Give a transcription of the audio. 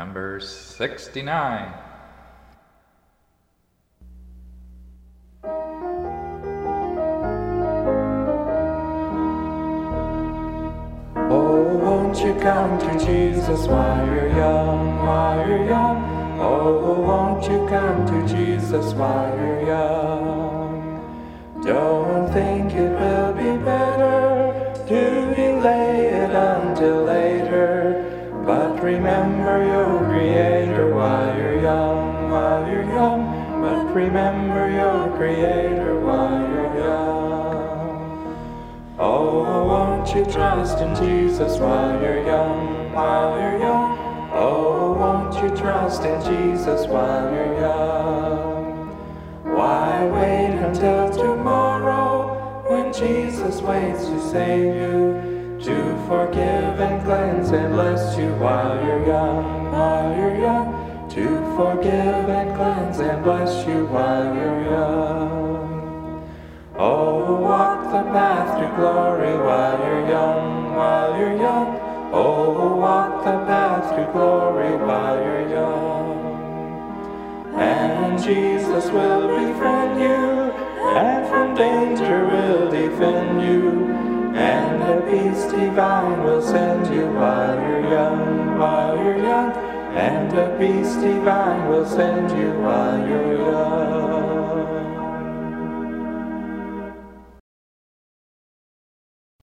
number 69. Oh, won't you come to Jesus while you're young, while you're young? Oh, won't you come to Jesus while you're young? Don't think it will be better to delay it until later, but remember your Creator while you're young, while you're young. But remember your Creator while you're young. Oh, won't you trust in Jesus while you're young, while you're young? Oh, won't you trust in Jesus while you're young? Why wait until tomorrow when Jesus waits to save you, to forgive and cleanse and bless you while you're young, while you're young? To forgive and cleanse and bless you while you're young. Oh, walk the path to glory while you're young, while you're young. Oh, walk the path to glory while you're young. And Jesus will befriend you, and from danger will defend you, and a peace divine will send you while you're young, while you're young. And a peace divine will send you while you're young.